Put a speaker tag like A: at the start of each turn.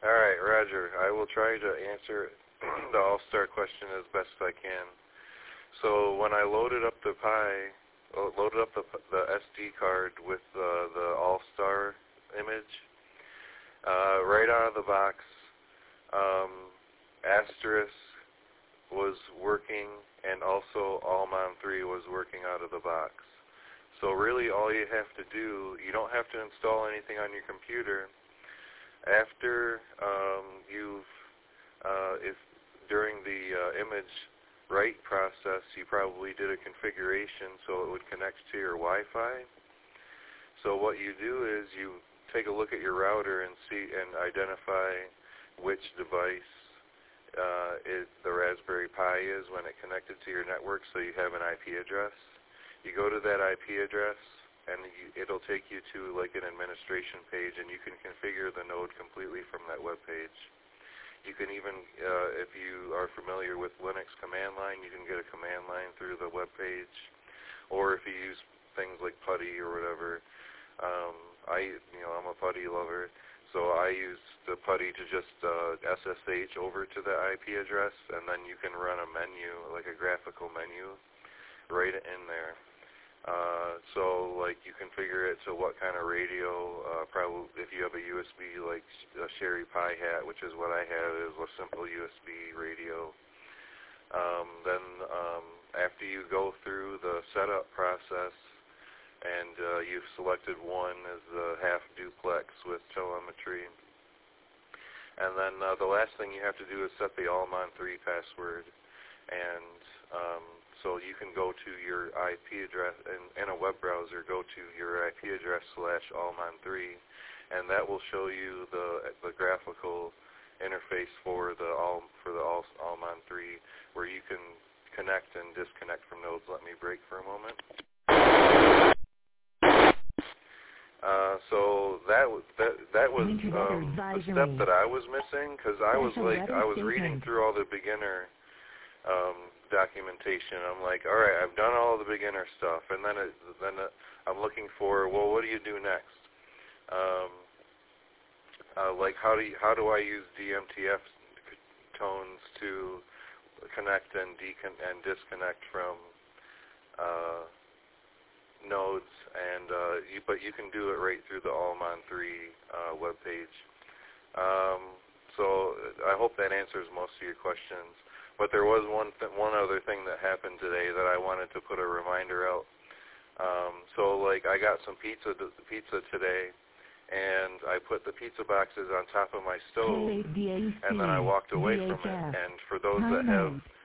A: All right, Roger. I will try to answer the All-Star question as best I can. So when I loaded up the SD card with the All-Star image, right out of the box, Asterisk was working, and also Allman 3 was working out of the box. So really all you have to do, you don't have to install anything on your computer. After if during the image write process, you probably did a configuration so it would connect to your Wi-Fi. So what you do is you take a look at your router and see and identify which device the Raspberry Pi is when it connected to your network, so you have an IP address. You go to that IP address, and it'll take you to like an administration page, and you can configure the node completely from that web page. You can even, if you are familiar with Linux command line, you can get a command line through the web page. Or if you use things like PuTTY or whatever, I'm a PuTTY lover, so I use the PuTTY to just SSH over to the IP address, and then you can run a menu, like a graphical menu, right in there. So like you configure it to what kind of radio, probably if you have a USB like a Sherry Pi Hat, which is what I have, is a simple USB radio. Then after you go through the setup process and you've selected one as the half duplex with telemetry, and then the last thing you have to do is set the Allman 3 password, and so you can go to your IP address in a web browser, go to your IP address /Allman3, and that will show you the graphical interface for the Allman 3, where you can connect and disconnect from nodes. Let me break for a moment. So that was a step that I was missing, because I was reading through all the beginner documentation. I'm like, all right, I've done all the beginner stuff, and then I'm looking for, well, what do you do next? Like how do I use DMTF tones to connect and disconnect from nodes, and but you can do it right through the Allman 3 webpage. So I hope that answers most of your questions. But there was one other thing that happened today that I wanted to put a reminder out. So like I got some pizza today, and I put the pizza boxes on top of my stove, and then I walked away from it. And for those that have